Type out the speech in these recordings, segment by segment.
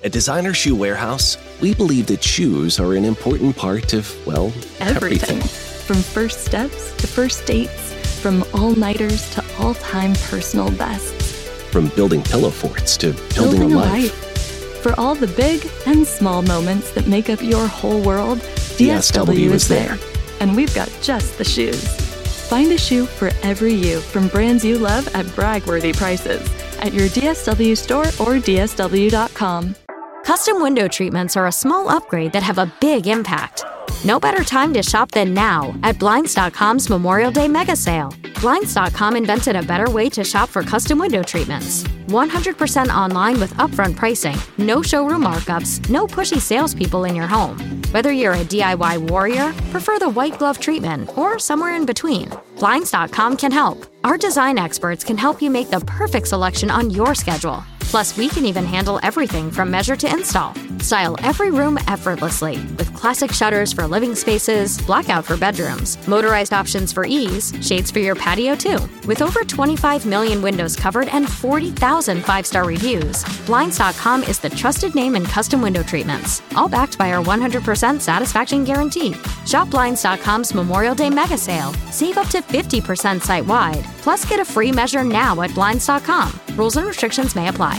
At Designer Shoe Warehouse, we believe that shoes are an important part of, well, everything. From first steps to first dates, from all-nighters to all-time personal bests. From building pillow forts to building a life. For all the big and small moments that make up your whole world, DSW is there. And we've got just the shoes. Find a shoe for every you from brands you love at brag-worthy prices at your DSW store or DSW.com. Custom window treatments are a small upgrade that have a big impact. No better time to shop than now at Blinds.com's Memorial Day Mega Sale. Blinds.com invented a better way to shop for custom window treatments. 100% online with upfront pricing, no showroom markups, no pushy salespeople in your home. Whether you're a DIY warrior, prefer the white glove treatment, or somewhere in between, Blinds.com can help. Our design experts can help you make the perfect selection on your schedule. Plus, we can even handle everything from measure to install. Style every room effortlessly with classic shutters for living spaces, blackout for bedrooms, motorized options for ease, shades for your patio too. With over 25 million windows covered and 40,000 five-star reviews, Blinds.com is the trusted name in custom window treatments, all backed by our 100% satisfaction guarantee. Shop Blinds.com's Memorial Day Mega Sale. Save up to 50% site-wide. Plus, get a free measure now at Blinds.com. Rules and restrictions may apply.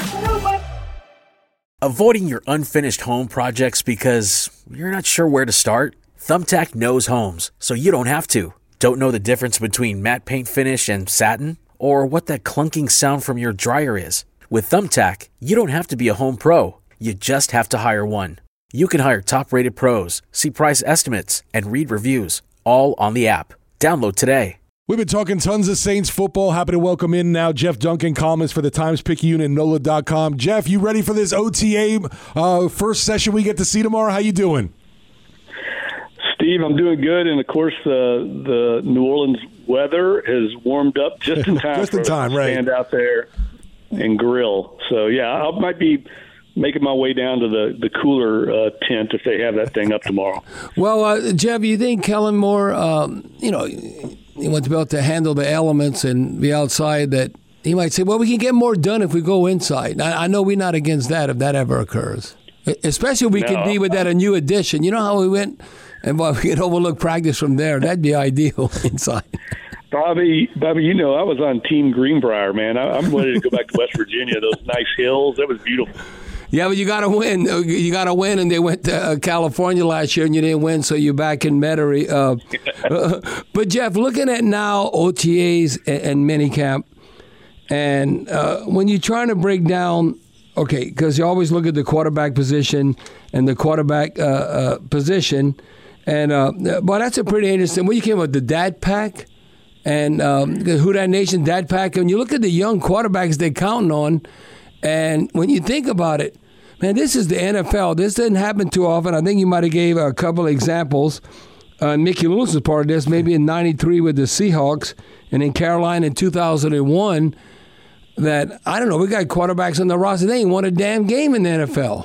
Avoiding your unfinished home projects because you're not sure where to start? Thumbtack knows homes, so you don't have to. Don't know the difference between matte paint finish and satin? Or what that clunking sound from your dryer is? With Thumbtack, you don't have to be a home pro. You just have to hire one. You can hire top-rated pros, see price estimates, and read reviews, all on the app. Download today. We've been talking tons of Saints football. Happy to welcome in now Jeff Duncan, columnist for the Times-Picayune and NOLA.com. Jeff, you ready for this OTA first session we get to see tomorrow? How you doing? Steve, I'm doing good, and of course the New Orleans weather has warmed up just in time just in time, right? Stand out there and grill. So, yeah, I might be making my way down to the cooler tent if they have that thing up tomorrow. Well, Jeff, you think Kellen Moore, he wants to be able to handle the elements and be outside, that he might say, well, we can get more done if we go inside. I know we're not against that if that ever occurs. Especially if we can be with that a new addition. You know how we went and we could overlook practice from there? That'd be ideal inside. Bobby, you know, I was on Team Greenbrier, man. I'm ready to go back to West Virginia. Those nice hills, that was beautiful. Yeah, but you got to win. You got to win, and they went to California last year, and you didn't win, so you're back in Metairie. But, Jeff, looking at now OTAs and minicamp, and when you're trying to break down, okay, because you always look at the quarterback position and the quarterback position, and but that's a pretty interesting. When you came up with the Dad Pack and Who Dat Nation Dad Pack, and you look at the young quarterbacks they're counting on, and when you think about it, man, this is the NFL. This doesn't happen too often. I think you might have gave a couple of examples. Mickey Lewis was part of this, maybe in '93 with the Seahawks, and in Carolina in 2001. That, I don't know, we got quarterbacks on the roster. They ain't won a damn game in the NFL.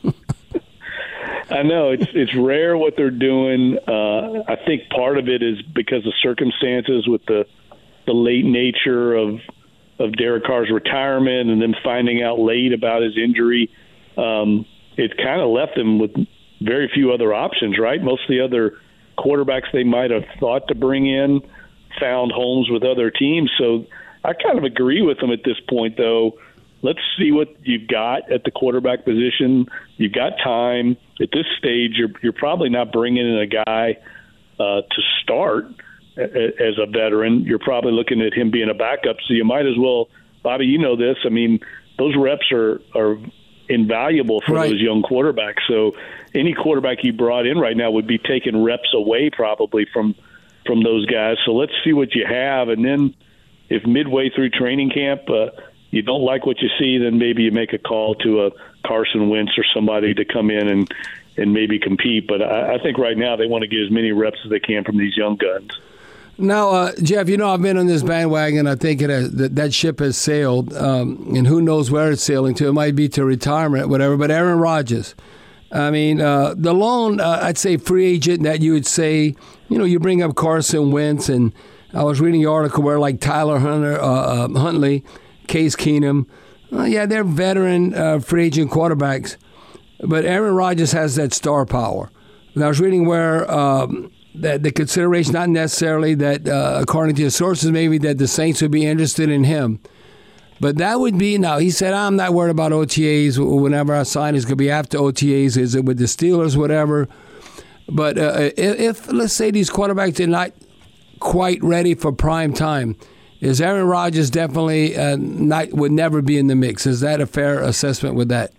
I know. It's rare what they're doing. I think part of it is because of circumstances with the late nature of Derek Carr's retirement and then finding out late about his injury. It kind of left them with very few other options, right? Most of the other quarterbacks they might have thought to bring in found homes with other teams. So I kind of agree with them at this point, though. Let's see what you've got at the quarterback position. You've got time. At this stage, you're probably not bringing in a guy to start as a veteran. You're probably looking at him being a backup, so you might as well, Bobby, you know this. I mean, those reps are invaluable for those young quarterbacks. So any quarterback you brought in right now would be taking reps away probably from those guys. So let's see what you have, and then if midway through training camp you don't like what you see, then maybe you make a call to a Carson Wentz or somebody to come in and maybe compete. But I think right now they want to get as many reps as they can from these young guns. Now, Jeff, you know I've been on this bandwagon. I think that ship has sailed, and who knows where it's sailing to. It might be to retirement, whatever. But Aaron Rodgers, I mean, the lone, I'd say, free agent that you would say, you know, you bring up Carson Wentz, and I was reading your article where like Tyler Huntley, Case Keenum, They're veteran free agent quarterbacks, but Aaron Rodgers has that star power. And I was reading where that the consideration, not necessarily that, according to your sources, maybe that the Saints would be interested in him. But that would be, now, he said, I'm not worried about OTAs. Whenever I sign, it's going to be after OTAs. Is it with the Steelers, whatever? But if, let's say, these quarterbacks are not quite ready for prime time, is Aaron Rodgers definitely would never be in the mix? Is that a fair assessment with that?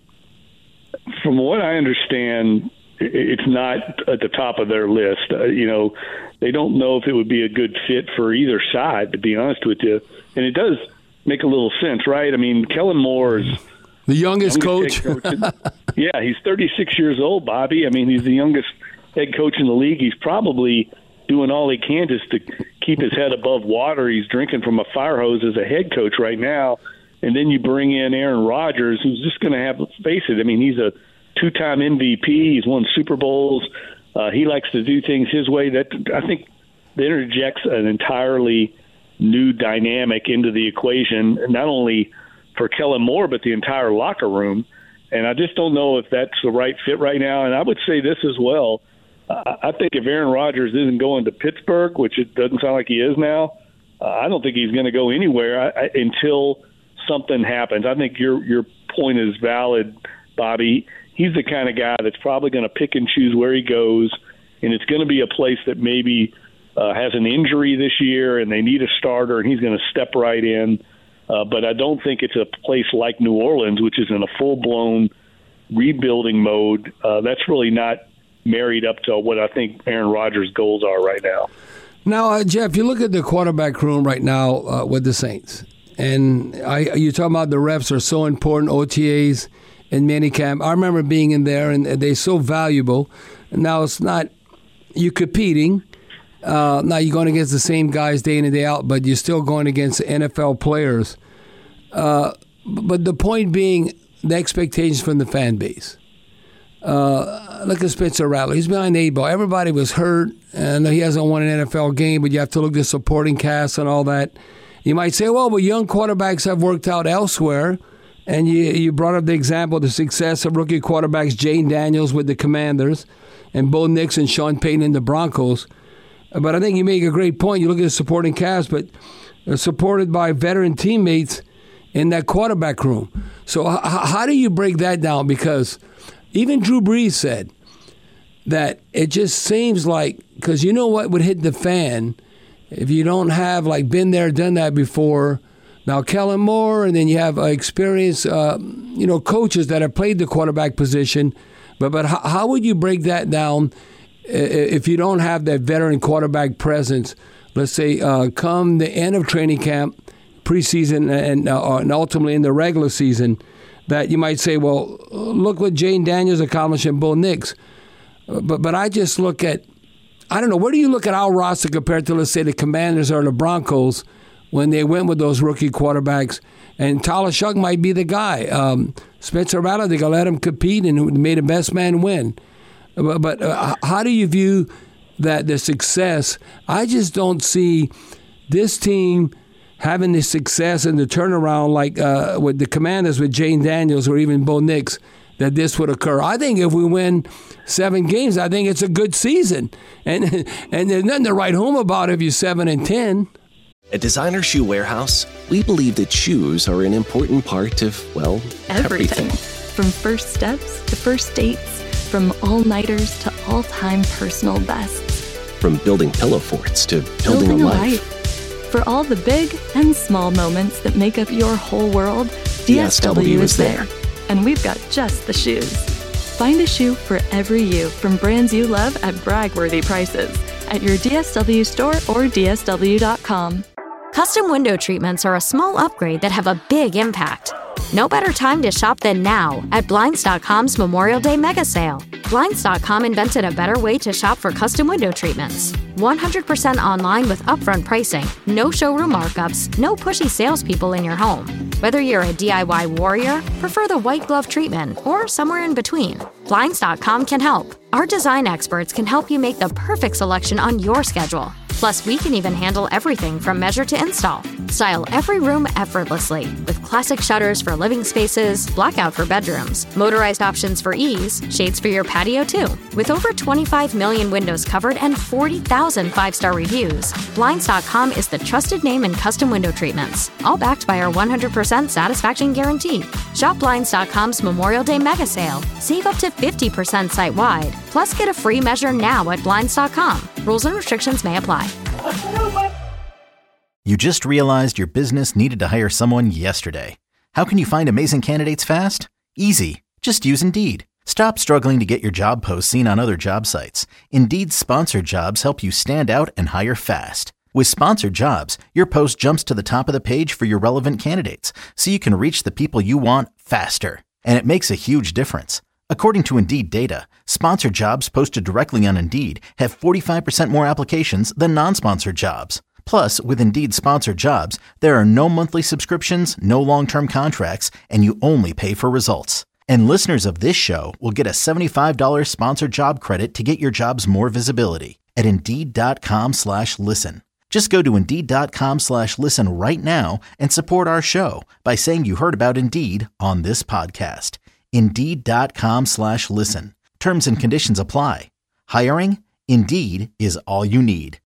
From what I understand, it's not at the top of their list. They don't know if it would be a good fit for either side, to be honest with you. And it does make a little sense, right? I mean, Kellen Moore is the youngest coach. Yeah, he's 36 years old, Bobby. I mean, he's the youngest head coach in the league. He's probably doing all he can just to keep his head above water. He's drinking from a fire hose as a head coach right now. And then you bring in Aaron Rodgers, who's just going to have to face it. I mean, he's a two-time MVP. He's won Super Bowls. He likes to do things his way. That, I think, that interjects an entirely new dynamic into the equation, not only for Kellen Moore, but the entire locker room. And I just don't know if that's the right fit right now. And I would say this as well. I think if Aaron Rodgers isn't going to Pittsburgh, which it doesn't sound like he is now, I don't think he's going to go anywhere until something happens. I think your point is valid, Bobby. He's the kind of guy that's probably going to pick and choose where he goes, and it's going to be a place that maybe has an injury this year and they need a starter, and he's going to step right in. But I don't think it's a place like New Orleans, which is in a full-blown rebuilding mode. That's really not married up to what I think Aaron Rodgers' goals are right now. Now, Jeff, you look at the quarterback room right now with the Saints, and you're talking about the reps are so important, OTAs and minicamp. I remember being in there, and they're so valuable. Now, it's not you competing. Now, you're going against the same guys day in and day out, but you're still going against NFL players. But the point being, the expectations from the fan base. Look at Spencer Rattler. He's behind the 8 ball. Everybody was hurt, and he hasn't won an NFL game, but you have to look at the supporting cast and all that. You might say, well, young quarterbacks have worked out elsewhere, and you brought up the example of the success of rookie quarterbacks Jane Daniels with the Commanders and Bo Nix and Sean Payton in the Broncos. But I think you make a great point. You look at the supporting cast, but supported by veteran teammates in that quarterback room. So how do you break that down? Because even Drew Brees said that it just seems like, because you know what would hit the fan if you don't have like been there, done that before. Now Kellen Moore, and then you have experienced, coaches that have played the quarterback position. But how would you break that down if you don't have that veteran quarterback presence? Let's say come the end of training camp, preseason, and ultimately in the regular season, that you might say, well, look what Jane Daniels accomplished and Bo Nix. But I just look at, I don't know, where do you look at our roster compared to, let's say, the Commanders or the Broncos when they went with those rookie quarterbacks? And Tyler Shough might be the guy. Spencer Rattler, they're going to let him compete and made the best man win. But how do you view that the success? I just don't see this team having the success and the turnaround like with the Commanders with Jane Daniels or even Bo Nix, that this would occur. I think if we win 7 games, I think it's a good season. And there's nothing to write home about if you're 7-10. At Designer Shoe Warehouse, we believe that shoes are an important part of, well, everything. From first steps to first dates, from all-nighters to all-time personal bests. From building pillow forts to building a life. For all the big and small moments that make up your whole world, DSW is there. And we've got just the shoes. Find a shoe for every you from brands you love at brag-worthy prices at your DSW store or DSW.com. Custom window treatments are a small upgrade that have a big impact. No better time to shop than now at Blinds.com's Memorial Day Mega Sale. Blinds.com invented a better way to shop for custom window treatments. 100% online with upfront pricing, no showroom markups, no pushy salespeople in your home. Whether you're a DIY warrior, prefer the white glove treatment, or somewhere in between, Blinds.com can help. Our design experts can help you make the perfect selection on your schedule. Plus, we can even handle everything from measure to install. Style every room effortlessly with classic shutters for living spaces, blackout for bedrooms, motorized options for ease, shades for your patio too. With over 25 million windows covered and 40,000 5-star reviews, Blinds.com is the trusted name in custom window treatments, all backed by our 100% satisfaction guarantee. Shop Blinds.com's Memorial Day mega sale. Save up to 50% site-wide. Plus, get a free measure now at Blinds.com. Rules and restrictions may apply. You just realized your business needed to hire someone yesterday. How can you find amazing candidates fast? Easy. Just use Indeed. Stop struggling to get your job posts seen on other job sites. Indeed's sponsored jobs help you stand out and hire fast. With sponsored jobs, your post jumps to the top of the page for your relevant candidates, so you can reach the people you want faster. And it makes a huge difference. According to Indeed data, sponsored jobs posted directly on Indeed have 45% more applications than non-sponsored jobs. Plus, with Indeed sponsored jobs, there are no monthly subscriptions, no long-term contracts, and you only pay for results. And listeners of this show will get a $75 sponsored job credit to get your jobs more visibility at Indeed.com/listen. Just go to Indeed.com/listen right now and support our show by saying you heard about Indeed on this podcast. Indeed.com/listen. Terms and conditions apply. Hiring? Indeed is all you need.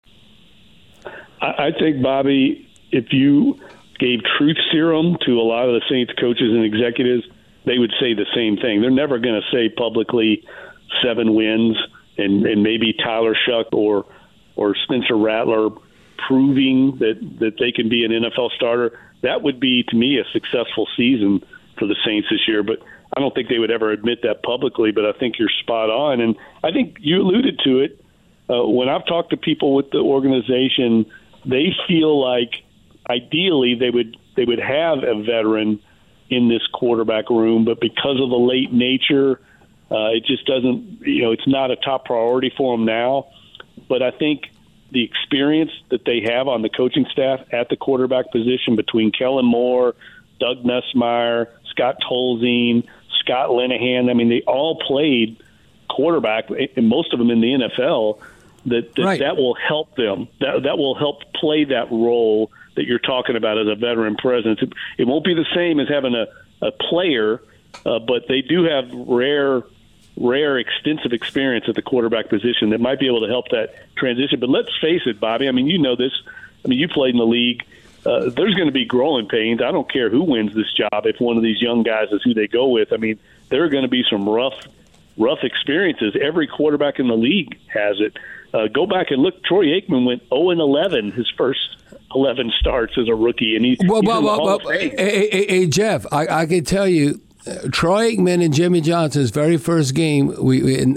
I think, Bobby, if you gave truth serum to a lot of the Saints coaches and executives, they would say the same thing. They're never going to say publicly 7 wins and maybe Tyler Shuck or Spencer Rattler proving that they can be an NFL starter. That would be, to me, a successful season for the Saints this year. But I don't think they would ever admit that publicly, but I think you're spot on. And I think you alluded to it. When I've talked to people with the organization, they feel like ideally they would have a veteran in this quarterback room, but because of the late nature, it just doesn't, it's not a top priority for them now. But I think the experience that they have on the coaching staff at the quarterback position between Kellen Moore, Doug Nussmeier, Scott Tolzien, Scott Linehan, I mean, they all played quarterback, and most of them in the NFL, that will help them. That will help play that role that you're talking about as a veteran presence. It won't be the same as having a player, but they do have rare, extensive experience at the quarterback position that might be able to help that transition. But let's face it, Bobby, I mean, you know this. I mean, you played in the league. There's going to be growing pains. I don't care who wins this job if one of these young guys is who they go with. I mean, there are going to be some rough experiences. Every quarterback in the league has it. Go back and look. Troy Aikman went 0-11 his first 11 starts as a rookie, and he's in the Hall of Fame. Hey, Jeff, I can tell you, Troy Aikman and Jimmy Johnson's very first game, we in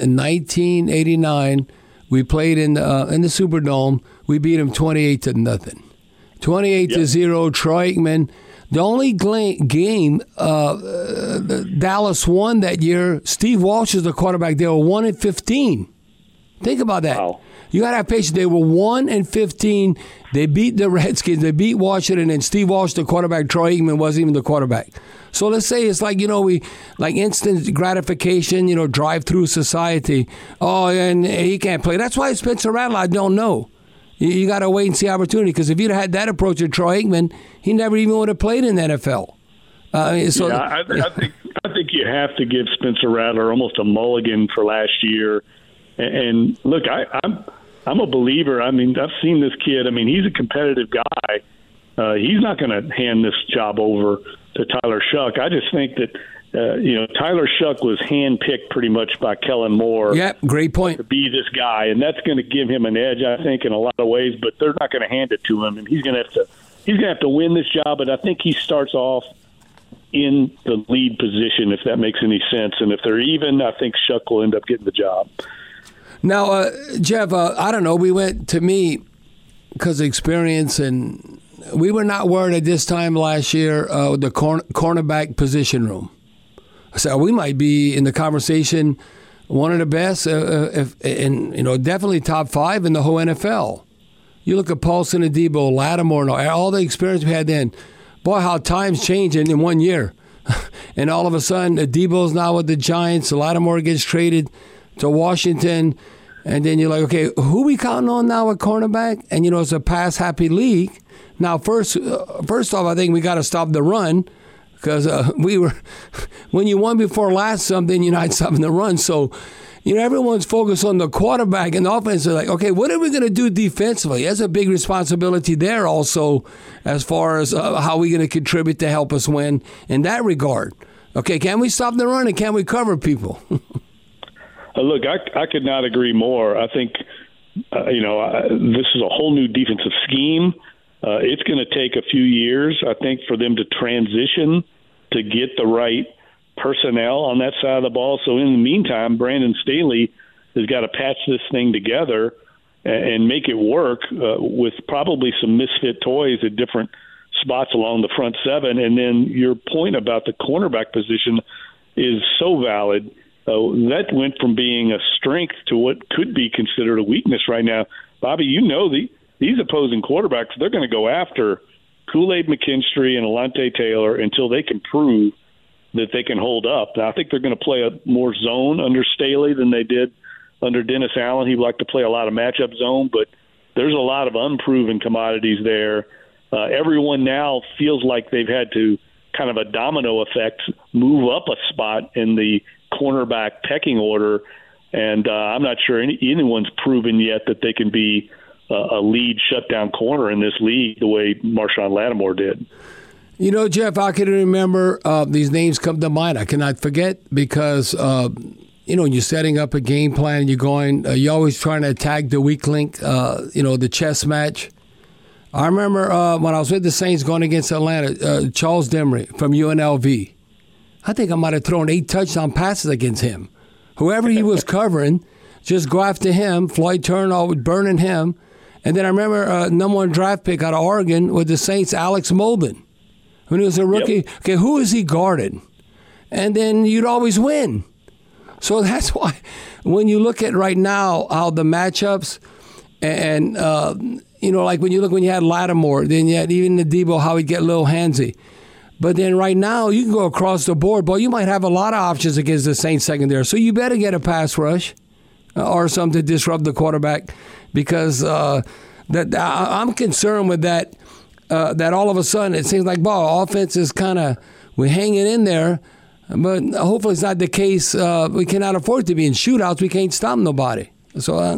1989, we played in the Superdome. We beat them 28-0. 28-0. Troy Aikman. The only game Dallas won that year, Steve Walsh was the quarterback. They were 1-15. Think about that. Wow. You got to have patience. They were 1-15. They beat the Redskins. They beat Washington, and Steve Walsh, the quarterback. Troy Aikman wasn't even the quarterback. So let's say it's like, we like instant gratification, drive-through society. Oh, and he can't play. That's why Spencer Rattler, I don't know. You got to wait and see opportunity, because if you'd had that approach with Troy Aikman, he never even would have played in the NFL. I think you have to give Spencer Rattler almost a mulligan for last year. And look, I'm a believer. I mean, I've seen this kid. I mean, he's a competitive guy. He's not going to hand this job over to Tyler Shuck. I just think that Tyler Shuck was handpicked pretty much by Kellen Moore. Yep, great point. To be this guy, and that's going to give him an edge, I think, in a lot of ways. But they're not going to hand it to him, and he's going to have to win this job. But I think he starts off in the lead position, if that makes any sense. And if they're even, I think Shuck will end up getting the job. Now, Jeff, I don't know. We went to me because of experience, and we were not worried at this time last year the cornerback position room. So we might be in the conversation, one of the best, definitely top 5 in the whole NFL. You look at Paulson and Debo, Lattimore, and all the experience we had then. Boy, how times change in 1 year. And all of a sudden, Debo's now with the Giants. Lattimore gets traded to Washington. And then you're like, okay, who we counting on now at cornerback? And, it's a pass-happy league. Now, first off, I think we got to stop the run because when you won before last something, you're not stopping the run. So, everyone's focused on the quarterback and the offense. They're like, okay, what are we going to do defensively? That's a big responsibility there also as far as how we're going to contribute to help us win in that regard. Okay, can we stop the run and can we cover people? Look, I could not agree more. I think, this is a whole new defensive scheme. It's going to take a few years, I think, for them to transition to get the right personnel on that side of the ball. So in the meantime, Brandon Staley has got to patch this thing together and make it work with probably some misfit toys at different spots along the front seven. And then your point about the cornerback position is so valid. That went from being a strength to what could be considered a weakness right now. Bobby, these opposing quarterbacks, they're going to go after Kool-Aid McKinstry and Alontae Taylor until they can prove that they can hold up. Now, I think they're going to play a more zone under Staley than they did under Dennis Allen. He would like to play a lot of matchup zone, but there's a lot of unproven commodities there. Everyone now feels like they've had to kind of a domino effect move up a spot in the cornerback pecking order, and I'm not sure anyone's proven yet that they can be a lead shutdown corner in this league the way Marshawn Lattimore did. Jeff, I can remember these names come to mind. I cannot forget because, you're setting up a game plan and you're going, you're always trying to attack the weak link, the chess match. I remember when I was with the Saints going against Atlanta, Charles Demery from UNLV. I think I might have thrown 8 touchdown passes against him. Whoever he was covering, just go after him. Floyd Turner was burning him. And then I remember number 1 draft pick out of Oregon with the Saints, Alex Molden. When he was a rookie, Yep. Okay, who is he guarding? And then you'd always win. So that's why when you look at right now how the matchups and like when you had Lattimore, then you had even the Debo, how he'd get a little handsy. But then right now you can go across the board, but you might have a lot of options against the Saints secondary. So you better get a pass rush or something to disrupt the quarterback because I'm concerned with that. That all of a sudden it seems like offense is we're hanging in there, but hopefully it's not the case. We cannot afford to be in shootouts. We can't stop nobody. So I'll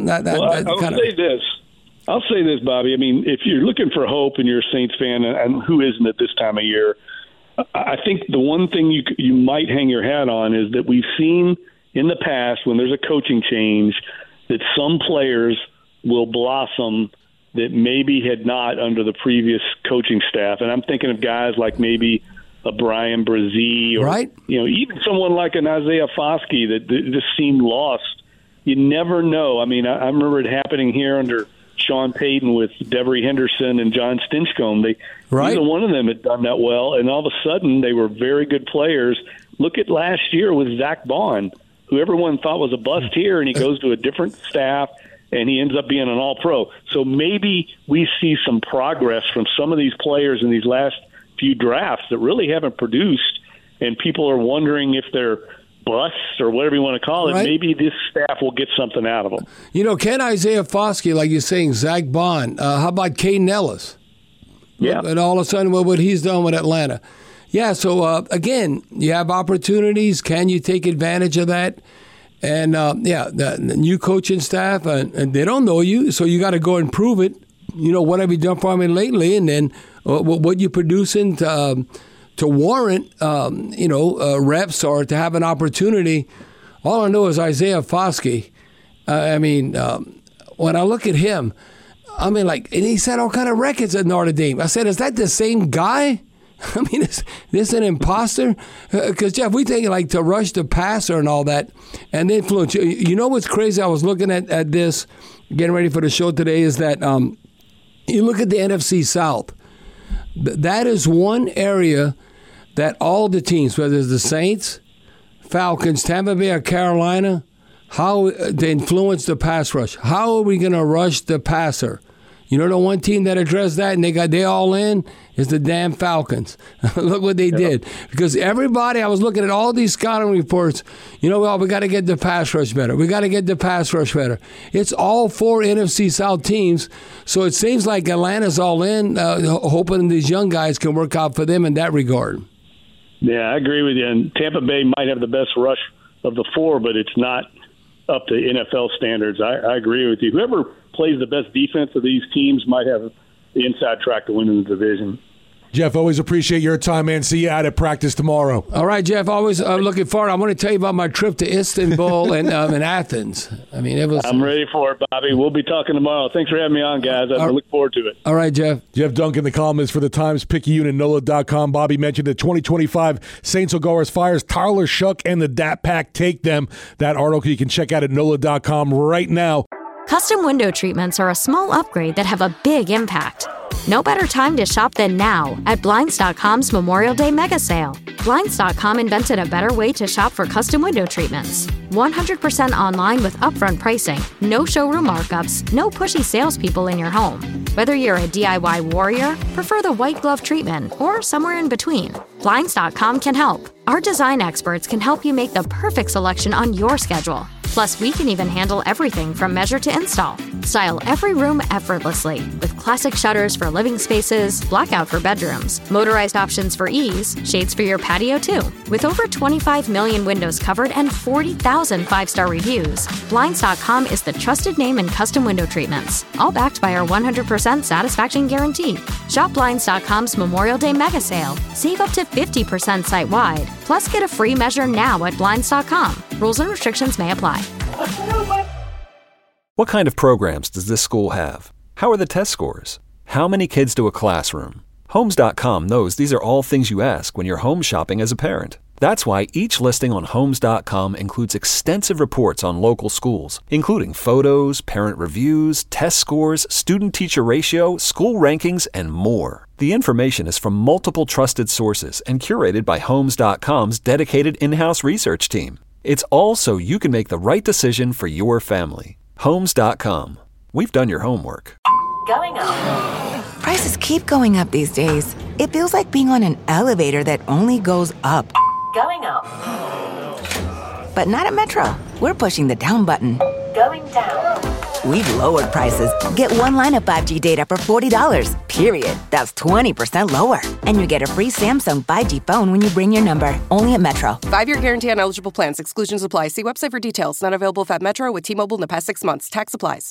say this, Bobby. I mean, if you're looking for hope and you're a Saints fan, and who isn't at this time of year, I think the one thing you might hang your hat on is that we've seen in the past when there's a coaching change that some players will blossom that maybe had not under the previous coaching staff. And I'm thinking of guys like maybe a Brian Brzee or right. Even someone like an Isaiah Foskey that just seemed lost. You never know. I mean, I remember it happening here under Sean Payton with Devery Henderson and John Stinchcomb. Neither one of them had done that well, and all of a sudden they were very good players. Look at last year with Zach Bond, who everyone thought was a bust here, and he goes to a different staff, and he ends up being an all-pro. So maybe we see some progress from some of these players in these last few drafts that really haven't produced, and people are wondering if they're busts or whatever you want to call it. Right. Maybe this staff will get something out of them. Can Isaiah Foskey, like you're saying, Zach Bond, how about Caden Ellis? Yeah. And all of a sudden, what he's done with Atlanta. Yeah, so again, you have opportunities. Can you take advantage of that? And, the new coaching staff, and they don't know you, so you got to go and prove it. What have you done for me lately? And then what you producing to warrant, reps or to have an opportunity. All I know is Isaiah Foskey. When I look at him, and he set all kind of records at Notre Dame. I said, is that the same guy? Is this an imposter? Because, Jeff, we think to rush the passer and all that and influence. You know what's crazy? I was looking at this, getting ready for the show today, is that you look at the NFC South. That is one area that all the teams, whether it's the Saints, Falcons, Tampa Bay, or Carolina, how they influence the pass rush. How are we going to rush the passer? You know the one team that addressed that and they all in is the damn Falcons. Look what they did. Because everybody, I was looking at all these scouting reports, we got to get the pass rush better. We got to get the pass rush better. It's all 4 NFC South teams, so it seems like Atlanta's all in, hoping these young guys can work out for them in that regard. Yeah, I agree with you. And Tampa Bay might have the best rush of the 4, but it's not up to NFL standards. I agree with you. Whoever plays the best defense of these teams might have the inside track to win in the division. Jeff, always appreciate your time, man. See you out at practice tomorrow. All right, Jeff, always looking forward. I want to tell you about my trip to Istanbul and Athens. I mean, it was. I'm ready for it, Bobby. We'll be talking tomorrow. Thanks for having me on, guys. I look forward to it. All right, Jeff. Jeff Duncan, the columnist for the Times-Picayune and NOLA.com. Bobby mentioned the 2025 Saints Jaguars fires Tyler Shough and the Dat Pack take them. That article you can check out at NOLA.com right now. Custom window treatments are a small upgrade that have a big impact. No better time to shop than now at Blinds.com's Memorial Day mega sale. Blinds.com invented a better way to shop for custom window treatments. 100% online with upfront pricing, no showroom markups, no pushy salespeople in your home. Whether you're a DIY warrior, prefer the white glove treatment, or somewhere in between, Blinds.com can help. Our design experts can help you make the perfect selection on your schedule. Plus, we can even handle everything from measure to install. Style every room effortlessly with classic shutters for living spaces, blackout for bedrooms, motorized options for ease, shades for your patio too. With over 25 million windows covered and 40,000 5-star reviews, Blinds.com is the trusted name in custom window treatments, all backed by our 100% satisfaction guarantee. Shop Blinds.com's Memorial Day mega sale. Save up to 50% site-wide. Plus, get a free measure now at Blinds.com. Rules and restrictions may apply. What kind of programs does this school have? How are the test scores? How many kids to a classroom? Homes.com knows these are all things you ask when you're home shopping as a parent. That's why each listing on Homes.com includes extensive reports on local schools, including photos, parent reviews, test scores, student-teacher ratio, school rankings, and more. The information is from multiple trusted sources and curated by Homes.com's dedicated in-house research team. It's all so you can make the right decision for your family. Homes.com. We've done your homework. Going up. Prices keep going up these days. It feels like being on an elevator that only goes up. Going up. But not at Metro. We're pushing the down button. Going down. We've lowered prices. Get one line of 5G data for $40, period. That's 20% lower. And you get a free Samsung 5G phone when you bring your number. Only at Metro. 5-year guarantee on eligible plans. Exclusions apply. See website for details. Not available at Metro with T-Mobile in the past 6 months. Tax applies.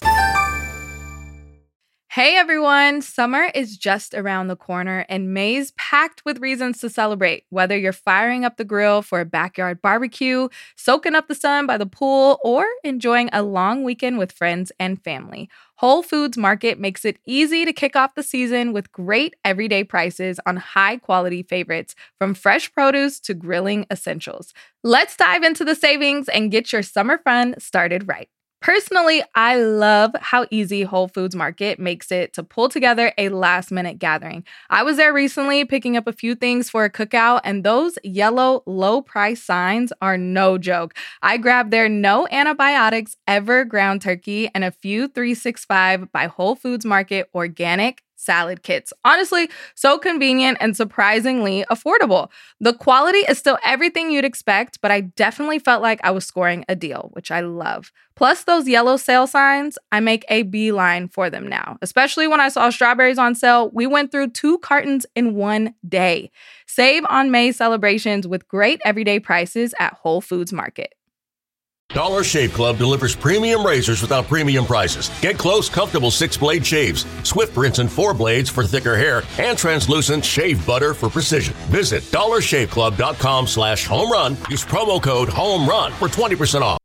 Hey everyone, summer is just around the corner and May's packed with reasons to celebrate. Whether you're firing up the grill for a backyard barbecue, soaking up the sun by the pool, or enjoying a long weekend with friends and family, Whole Foods Market makes it easy to kick off the season with great everyday prices on high-quality favorites, from fresh produce to grilling essentials. Let's dive into the savings and get your summer fun started right. Personally, I love how easy Whole Foods Market makes it to pull together a last-minute gathering. I was there recently picking up a few things for a cookout, and those yellow low-price signs are no joke. I grabbed their no antibiotics ever ground turkey and a few 365 by Whole Foods Market organic salad kits. Honestly, so convenient and surprisingly affordable. The quality is still everything you'd expect, but I definitely felt like I was scoring a deal, which I love. Plus those yellow sale signs, I make a beeline for them now. Especially when I saw strawberries on sale, we went through 2 cartons in one day. Save on May celebrations with great everyday prices at Whole Foods Market. Dollar Shave Club delivers premium razors without premium prices. Get close, comfortable 6-blade shaves, swift rinse and 4 blades for thicker hair, and translucent shave butter for precision. Visit dollarshaveclub.com/homerun. Use promo code HOMERUN for 20% off.